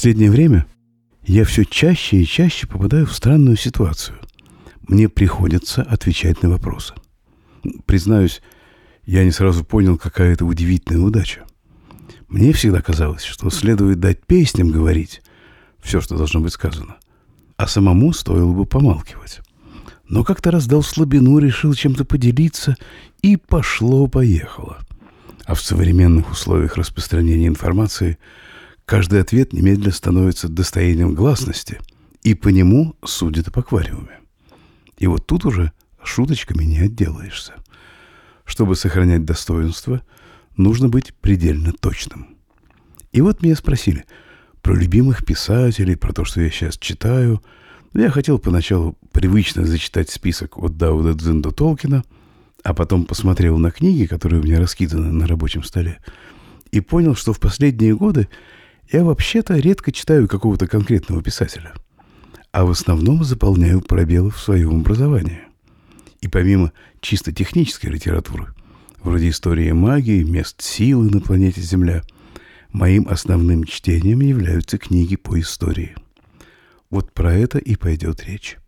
последнее время я все чаще и чаще попадаю в странную ситуацию. Мне приходится отвечать на вопросы. Признаюсь, я не сразу понял, какая это удивительная удача. Мне всегда казалось, что следует дать песням говорить все, что должно быть сказано, а самому стоило бы помалкивать. Но как-то раз дал слабину, решил чем-то поделиться, и пошло-поехало. А в современных условиях распространения информации каждый ответ немедленно становится достоянием гласности, и по нему судят об аквариуме. И вот тут уже шуточками не отделаешься. Чтобы сохранять достоинство, нужно быть предельно точным. И вот меня спросили про любимых писателей, про то, что я сейчас читаю. Я хотел поначалу привычно зачитать список от Дауда Дзин до Толкина, а потом посмотрел на книги, которые у меня раскиданы на рабочем столе, и понял, что в последние годы я вообще-то редко читаю какого-то конкретного писателя, а в основном заполняю пробелы в своем образовании. И помимо чисто технической литературы, вроде истории магии, мест силы на планете Земля, моим основным чтением являются книги по истории. Вот про это и пойдет речь.